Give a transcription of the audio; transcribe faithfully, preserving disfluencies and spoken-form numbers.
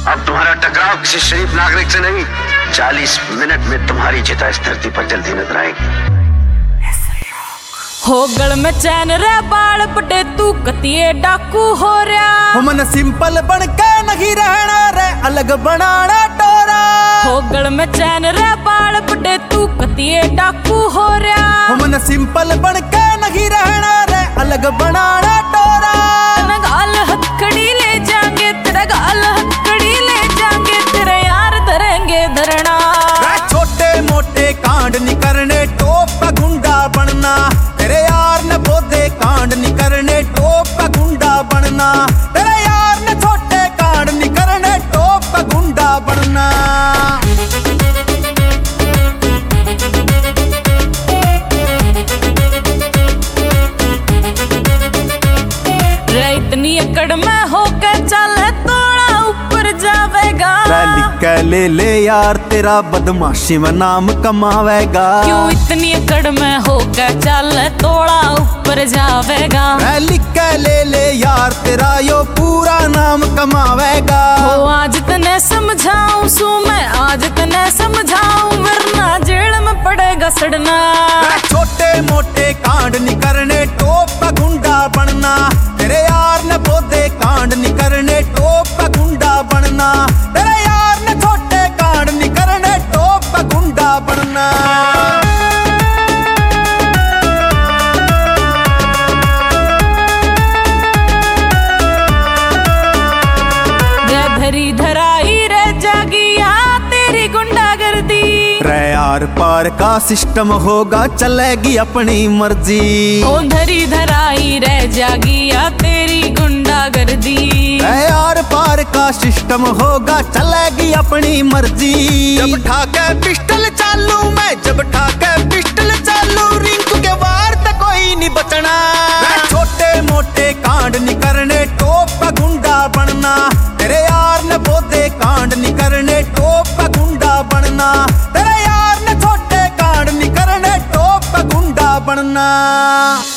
अब तुम्हारा टकराव किसी शरीफ नागरिक से नहीं, चालीस मिनट में तुम्हारी चिता इस धरती पर जल्दी नजर आएगी। हो गल में चैन रे बाल बड़े तू कतिये डाकू हो रहा। हो मन सिंपल बन के नहीं रहना रे, अलग बनाना टोरा। हो गल में चैन रे बाल बड़े तू कतिये डाकू हो रहा। हो मन सिंपल बन के नहीं रहना रे, अलग बनाना टोरा। तेरा गाल हथकड़ी ले जाएंगे, तेरा गाल हथकड़ी ले जाएंगे, तेरे यार धरेंगे धरना। छोटे मोटे कांड नहीं करने, टोप का गुंडा बनना। तेरे यार ने बोधे कांड नहीं करने, टोप का गुंडा बनना। तेरे यार ने छोटे कांड नहीं करने, टोप का गुंडा बनना। रे इतनी एकड़ में होकर चले तोड़ा ऊपर जावेगा। लिख ले ले यार तेरा बदमाशी में नाम कमावेगा। क्यों इतनी एकड़ में होकर चले तोड़ा ऊपर जावेगा। लिख ले ले यार तेरा यो पूरा नाम कमावेगा। हो आज तने समझाऊं सू मैं, आज तने समझाऊं, वरना जेल में पड़ेगा सड़ना। छोटे मोटे कांड नहीं करने, टोप का गुंडा बनना। तेरे यार ने बोधे कांड नहीं करने, टोप का गुंडा बनना। तेरे यार ने छोटे कांड नहीं करने, टोप का गुंडा बनना। धरी धराई रे जागिया तेरी गुंडागर्दी। रे यार पार का सिस्टम होगा, चलेगी अपनी मर्जी। ओ धरी धराई रे जागिया तेरी गुंडागर्दी। रे यार पार का सिस्टम होगा, चलेगी अपनी मर्जी। जब ठाके पिस्टल चालू मैं, जब ठाके पिस्टल चालू, रिंकू के वार तक कोई नहीं बचना। छोटे मोटे कांड नहीं करने, टोप का गुंडा बनना। तेरे यार ने बोधे कांड नहीं करने, टोप का गुंडा बनना। तेरे यार ने छोटे कांड नहीं करने, टोप का गुंडा बनना।